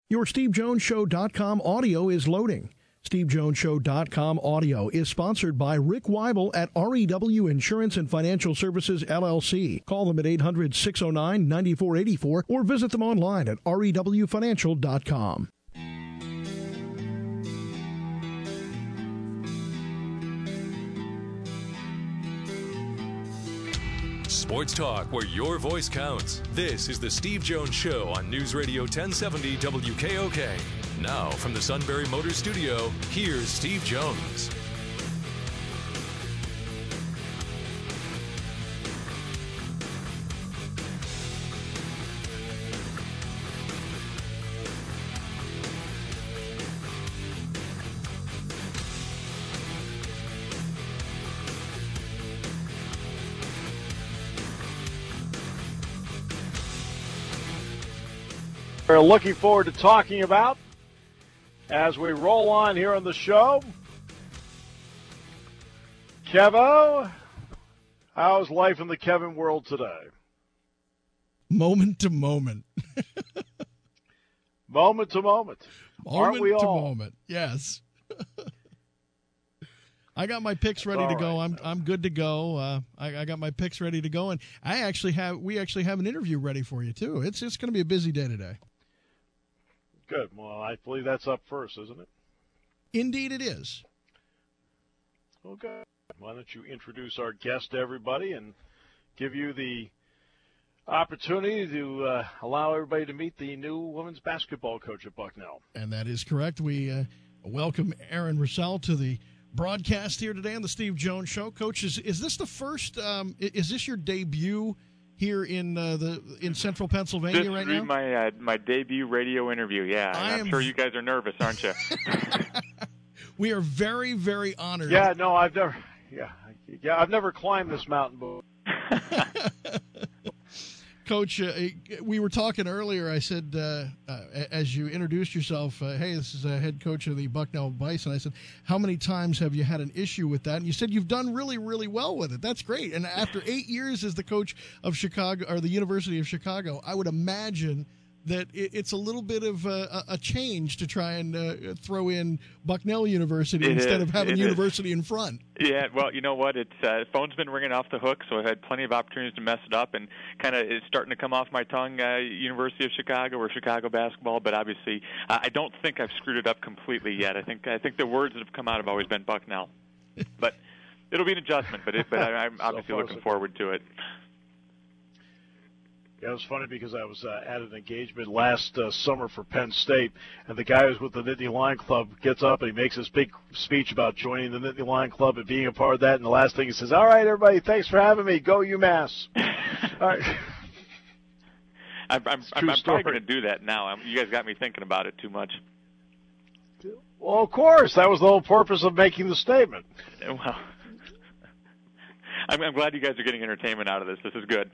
Your SteveJonesShow.com audio is loading. SteveJonesShow.com audio is sponsored by Rick Weibel at REW Insurance and Financial Services, LLC. Call them at 800-609-9484 or visit them online at rewfinancial.com. Sports talk where your voice counts. This is the Steve Jones Show on News Radio 1070 WKOK. Now, from the Sunbury Motors Studio, here's Steve Jones. We're looking forward to talking about as we roll on here on the show. Kevo, how's life in the Kevin world today? Moment to moment. Moment to moment. Aren't we all? Moment to moment, yes. I got my picks ready to go. Right. I'm good to go. I got my picks ready to go, and we actually have an interview ready for you too. It's going to be a busy day today. Good. Well, I believe that's up first, isn't it? Indeed it is. Okay. Why don't you introduce our guest to everybody and give you the opportunity to allow everybody to meet the new women's basketball coach at Bucknell. And that is correct. We welcome Aaron Russell to the broadcast here today on the Steve Jones Show. Coach, is this the first, is this your debut here in Central Pennsylvania right now? This is my debut radio interview, yeah. I'm sure you guys are nervous, aren't you? We are very, very honored. Yeah, no, I've never climbed this mountain before. Coach, we were talking earlier. I said, as you introduced yourself, hey, this is a head coach of the Bucknell Bison. I said, how many times have you had an issue with that? And you said you've done really, really well with it. That's great. And after 8 years as the coach of Chicago, or the University of Chicago, I would imagine that it's a little bit of a change to try and throw in Bucknell University instead of having University in front. Yeah, well, you know what? It's phone's been ringing off the hook, so I've had plenty of opportunities to mess it up, and kind of it's starting to come off my tongue, University of Chicago or Chicago basketball, but obviously I don't think I've screwed it up completely yet. I think the words that have come out have always been Bucknell. But it'll be an adjustment, but I'm obviously looking forward to it. Yeah, it was funny because I was at an engagement last summer for Penn State, and the guy who's with the Nittany Lion Club gets up and he makes this big speech about joining the Nittany Lion Club and being a part of that, and the last thing he says, all right, everybody, thanks for having me. Go UMass. All right. I'm probably going to do that now. You guys got me thinking about it too much. Well, of course. That was the whole purpose of making the statement. Well, I'm glad you guys are getting entertainment out of this. This is good.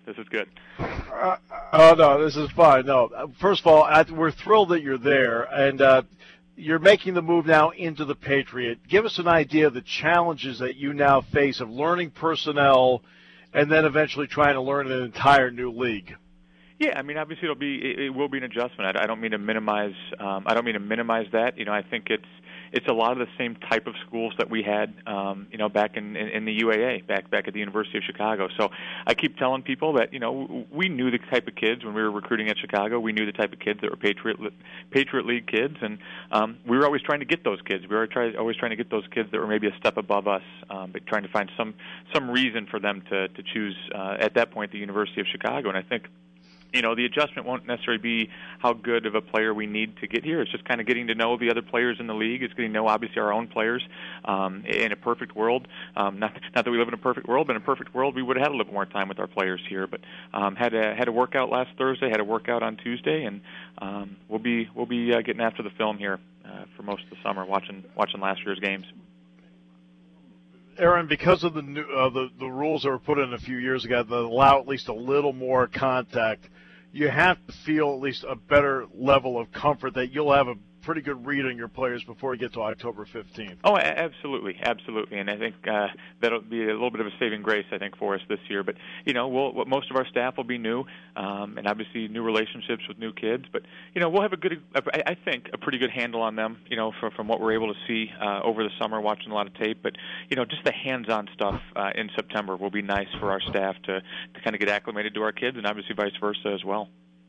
No, this is fine. No, first of all, we're thrilled that you're there, and you're making the move now into the Patriot. Give us an idea of the challenges that you now face of learning personnel and then eventually trying to learn an entire new league. Yeah, I mean, obviously it will be an adjustment. I don't mean to minimize. That. You know, I think it's a lot of the same type of schools that we had, back in the UAA, back at the University of Chicago. So I keep telling people that, we knew the type of kids when we were recruiting at Chicago. We knew the type of kids that were Patriot League kids, and we were always trying to get those kids. We were always trying to get those kids that were maybe a step above us, but trying to find some reason for them to choose at that point the University of Chicago. And I think, the adjustment won't necessarily be how good of a player we need to get here. It's just kind of getting to know the other players in the league. It's getting to know, obviously, our own players in a perfect world. Not that we live in a perfect world, but in a perfect world, we would have had a little more time with our players here. But had a workout last Thursday, had a workout on Tuesday, and we'll be getting after the film here for most of the summer, watching last year's games. Aaron, because of the new the rules that were put in a few years ago that allow at least a little more contact, you have to feel at least a better level of comfort that you'll have a pretty good read on your players before we get to October 15th. Oh, absolutely, absolutely, and I think that'll be a little bit of a saving grace, I think, for us this year. But most of our staff will be new, and obviously new relationships with new kids. But we'll have I think, a pretty good handle on them. From what we're able to see over the summer, watching a lot of tape. But just the hands-on stuff in September will be nice for our staff to kind of get acclimated to our kids, and obviously vice versa as well.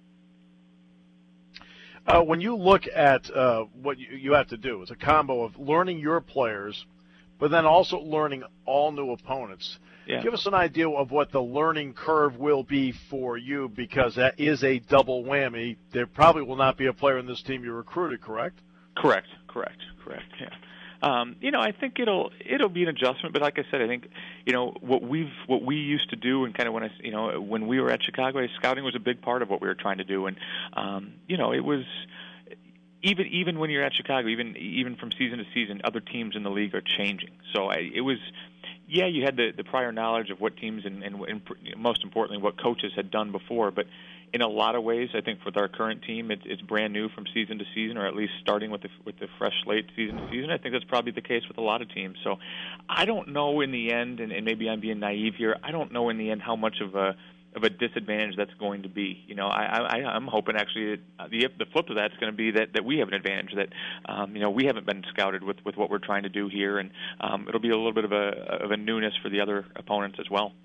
When you look at what you have to do, it's a combo of learning your players, but then also learning all new opponents. Yeah. Give us an idea of what the learning curve will be for you, because that is a double whammy. There probably will not be a player in this team you recruited, correct? Correct. Yeah. I think it'll be an adjustment, but like I said, I think what we used to do, and kind of when we were at Chicago, scouting was a big part of what we were trying to do, and it was even when you're at Chicago, even from season to season, other teams in the league are changing. So you had the prior knowledge of what teams and most importantly what coaches had done before, but in a lot of ways, I think with our current team, it's brand new from season to season, or at least starting with the fresh slate season to season. I think that's probably the case with a lot of teams. So I don't know in the end, and maybe I'm being naive here, I don't know in the end how much of a disadvantage that's going to be. I'm hoping actually the flip of that's going to be that we have an advantage, that we haven't been scouted with what we're trying to do here, and it'll be a little bit of a newness for the other opponents as well.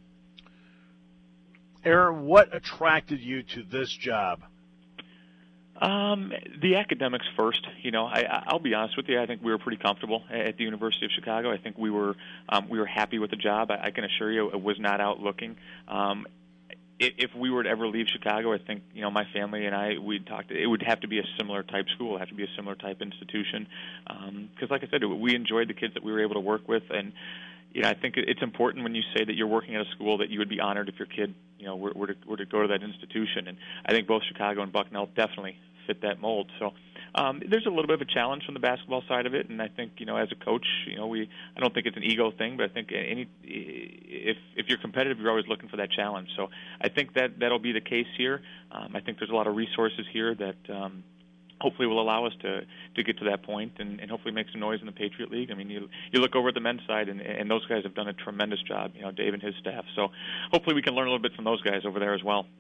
Aaron, what attracted you to this job? The academics first. I'll be honest with you. I think we were pretty comfortable at the University of Chicago. I think we were happy with the job. I can assure you, it was not out looking. If we were to ever leave Chicago, I think my family and I, we'd talked. It would have to be a similar type school, have to be a similar type institution. Because, like I said, we enjoyed the kids that we were able to work with, and I think it's important when you say that you're working at a school that you would be honored if your kid were to go to that institution. And I think both Chicago and Bucknell definitely fit that mold. So there's a little bit of a challenge from the basketball side of it, and I think as a coach, I don't think it's an ego thing, but I think if you're competitive, you're always looking for that challenge. So I think that'll be the case here. I think there's a lot of resources here that hopefully will allow us to get to that point and hopefully make some noise in the Patriot League. I mean, you look over at the men's side, and those guys have done a tremendous job, Dave and his staff. So hopefully we can learn a little bit from those guys over there as well.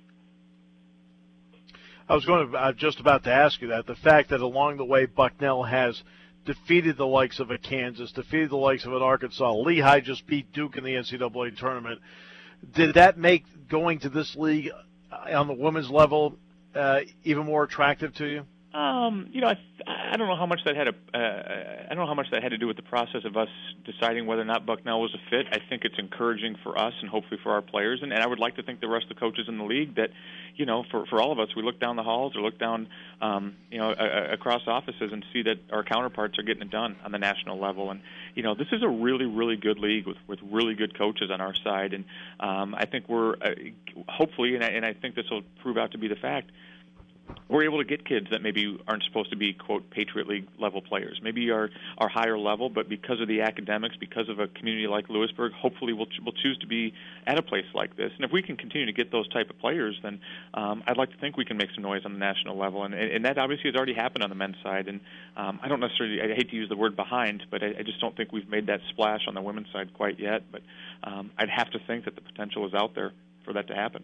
I was just about to ask you that. The fact that along the way Bucknell has defeated the likes of a Kansas, defeated the likes of an Arkansas. Lehigh just beat Duke in the NCAA tournament. Did that make going to this league on the women's level even more attractive to you? I don't know how much that had I don't know how much that had to do with the process of us deciding whether or not Bucknell was a fit. I think it's encouraging for us and hopefully for our players, and I would like to think the rest of the coaches in the league that, for all of us, we look down the halls or look down, across offices and see that our counterparts are getting it done on the national level. And this is a really, really good league with really good coaches on our side, and I think we're hopefully, and I think this will prove out to be the fact, we're able to get kids that maybe aren't supposed to be, quote, Patriot League level players. Maybe are higher level, but because of the academics, because of a community like Lewisburg, hopefully we'll choose to be at a place like this. And if we can continue to get those type of players, then I'd like to think we can make some noise on the national level. And that obviously has already happened on the men's side. And I don't necessarily, I hate to use the word behind, but I just don't think we've made that splash on the women's side quite yet. But I'd have to think that the potential is out there for that to happen.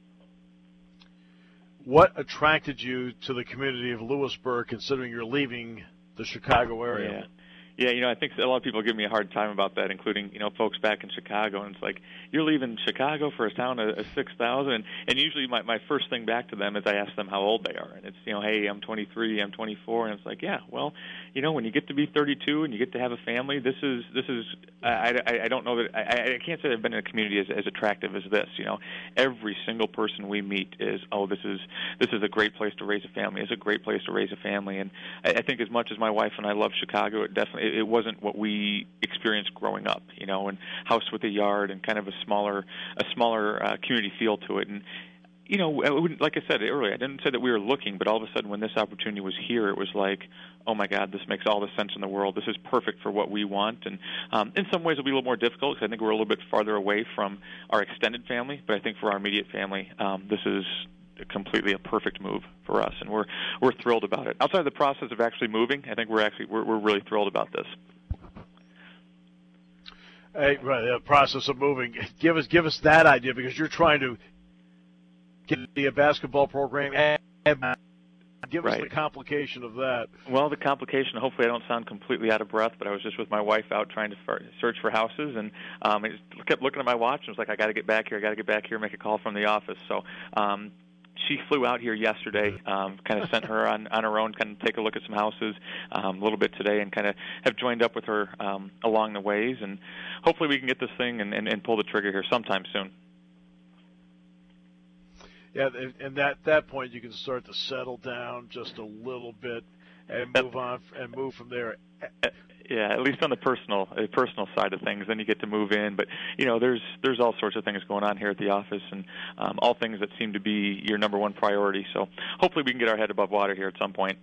What attracted you to the community of Lewisburg, considering you're leaving the Chicago area? Yeah, I think a lot of people give me a hard time about that, including, folks back in Chicago. And it's like, you're leaving Chicago for a town of 6,000. And usually my first thing back to them is I ask them how old they are. And it's, hey, I'm 23, I'm 24. And it's like, yeah, well, when you get to be 32 and you get to have a family, this is I don't know that, I can't say I've been in a community as attractive as this. Every single person we meet is, this is a great place to raise a family. It's a great place to raise a family. And I think as much as my wife and I love Chicago, it wasn't what we experienced growing up, and house with a yard and kind of a smaller community feel to it. And, like I said earlier, I didn't say that we were looking, but all of a sudden when this opportunity was here, it was like, oh my God, this makes all the sense in the world. This is perfect for what we want. And in some ways it'll be a little more difficult because I think we're a little bit farther away from our extended family, but I think for our immediate family, this is completely a perfect move for us, and we're thrilled about it. Outside of the process of actually moving, I think we're really thrilled about this. Hey, right, the process of moving. Give us that idea, because you're trying to get a basketball program and give us the complication of that. Well, the complication, hopefully I don't sound completely out of breath, but I was just with my wife out trying to search for houses, and I just kept looking at my watch and was like, I got to get back here, make a call from the office. So she flew out here yesterday, kind of sent her on her own, kind of take a look at some houses a little bit today, and kind of have joined up with her along the ways, and hopefully we can get this thing and pull the trigger here sometime soon. Yeah, and at that point you can start to settle down just a little bit and move on and move from there. Yeah, at least on the personal side of things. Then you get to move in, but there's all sorts of things going on here at the office, and all things that seem to be your number one priority. So hopefully we can get our head above water here at some point.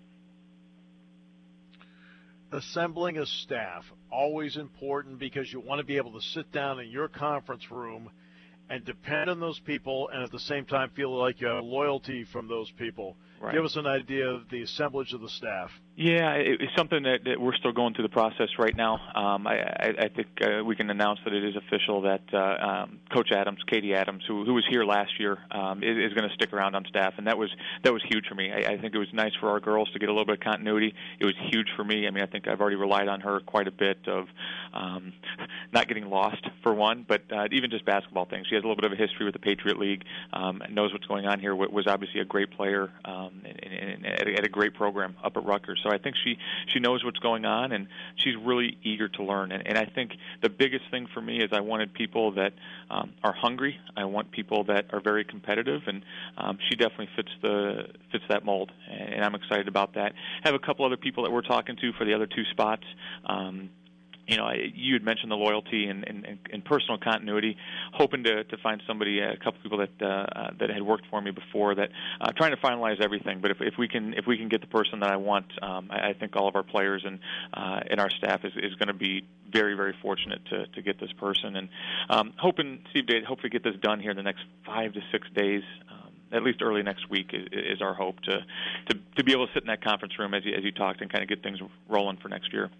Assembling a staff, always important, because you want to be able to sit down in your conference room and depend on those people, and at the same time feel like you have loyalty from those people. Right. Give us an idea of the assemblage of the staff. Yeah, it's something that we're still going through the process right now. I think we can announce that it is official that Coach Adams, Katie Adams, who was here last year, is going to stick around on staff, and that was huge for me. I think it was nice for our girls to get a little bit of continuity. It was huge for me. I mean, I think I've already relied on her quite a bit of not getting lost, for one, but even just basketball things. She has a little bit of a history with the Patriot League, knows what's going on here, was obviously a great player and at a great program up at Rutgers. So I think she knows what's going on, and she's really eager to learn. And I think the biggest thing for me is I wanted people that are hungry. I want people that are very competitive, and she definitely fits that mold, and I'm excited about that. I have a couple other people that we're talking to for the other two spots. You had mentioned the loyalty and personal continuity. Hoping to find somebody, a couple people that had worked for me before. That trying to finalize everything. But if we can get the person that I want, I think all of our players and our staff is going to be very, very fortunate to get this person. And hoping, Steve, to hopefully get this done here in the next 5 to 6 days. At least early next week is our hope to be able to sit in that conference room as you talked and kind of get things rolling for next year.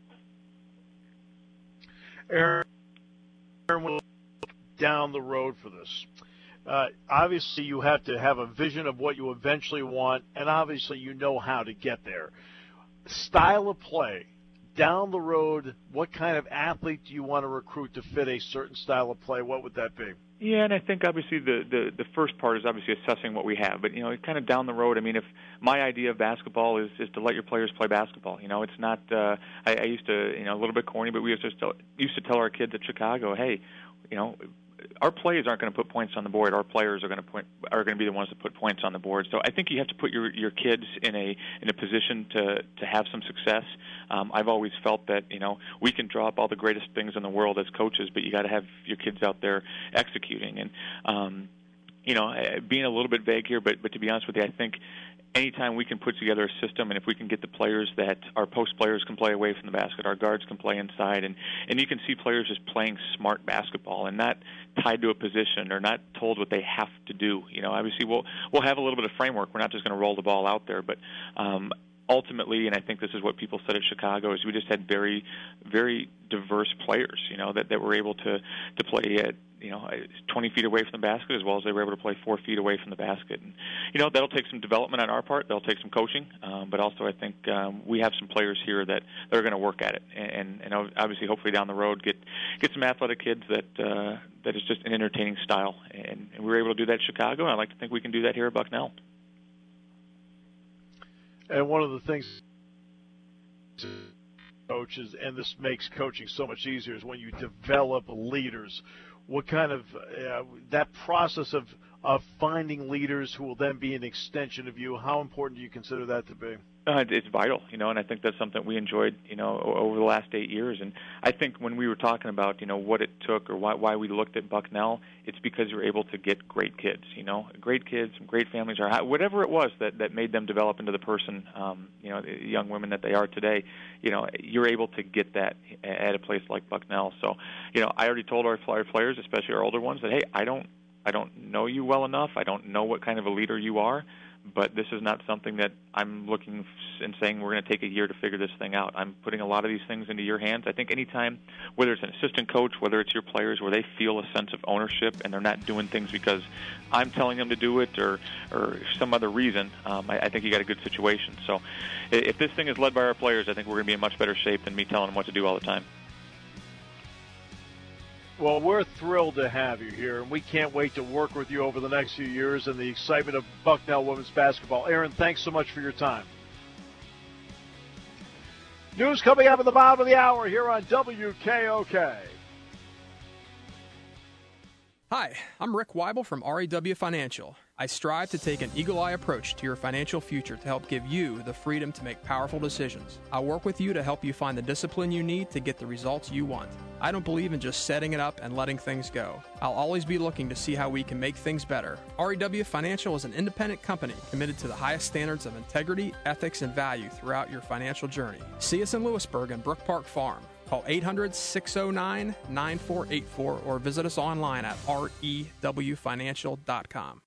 Aaron, will look down the road for this. Obviously, you have to have a vision of what you eventually want, and obviously you know how to get there. Style of play, down the road, what kind of athlete do you want to recruit to fit a certain style of play? What would that be? Yeah, and I think obviously the first part is obviously assessing what we have. But, kind of down the road, I mean, if my idea of basketball is to let your players play basketball, it's not, I used to, a little bit corny, but we used to tell our kids at Chicago, hey, our players aren't going to put points on the board. Our players are going to be the ones that put points on the board. So I think you have to put your kids in a position to have some success. I've always felt that we can draw up all the greatest things in the world as coaches, but you got to have your kids out there executing. And being a little bit vague here, but to be honest with you, I think anytime we can put together a system, and if we can get the players that our post players can play away from the basket, our guards can play inside, and you can see players just playing smart basketball and not tied to a position or not told what they have to do. Obviously we'll have a little bit of framework. We're not just going to roll the ball out there, but ultimately, and I think this is what people said at Chicago, is we just had very, very diverse players, that were able to play at 20 feet away from the basket as well as they were able to play 4 feet away from the basket. And, that'll take some development on our part. That'll take some coaching. But also I think we have some players here that are going to work at it. And obviously, hopefully down the road, get some athletic kids that is just an entertaining style. And we were able to do that at Chicago, and I'd like to think we can do that here at Bucknell. And one of the things coaches, and this makes coaching so much easier, is when you develop leaders. What kind of that process of finding leaders who will then be an extension of you, how important do you consider that to be? It's vital, and I think that's something we enjoyed, over the last 8 years. And I think when we were talking about, what it took or why we looked at Bucknell, it's because you're able to get great kids, great kids, great families, or whatever it was that made them develop into the person, the young women that they are today. You're able to get that at a place like Bucknell. So, I already told our players, especially our older ones, that, hey, I don't don't know you well enough. I don't know what kind of a leader you are. But this is not something that I'm looking and saying we're going to take a year to figure this thing out. I'm putting a lot of these things into your hands. I think anytime, whether it's an assistant coach, whether it's your players, where they feel a sense of ownership and they're not doing things because I'm telling them to do it or some other reason, I think you got a good situation. So if this thing is led by our players, I think we're going to be in much better shape than me telling them what to do all the time. Well, we're thrilled to have you here, and we can't wait to work with you over the next few years and the excitement of Bucknell women's basketball. Aaron, thanks so much for your time. News coming up at the bottom of the hour here on WKOK. Hi, I'm Rick Weibel from REW Financial. I strive to take an eagle-eye approach to your financial future to help give you the freedom to make powerful decisions. I'll work with you to help you find the discipline you need to get the results you want. I don't believe in just setting it up and letting things go. I'll always be looking to see how we can make things better. REW Financial is an independent company committed to the highest standards of integrity, ethics, and value throughout your financial journey. See us in Lewisburg and Brook Park Farm. Call 800-609-9484 or visit us online at rewfinancial.com.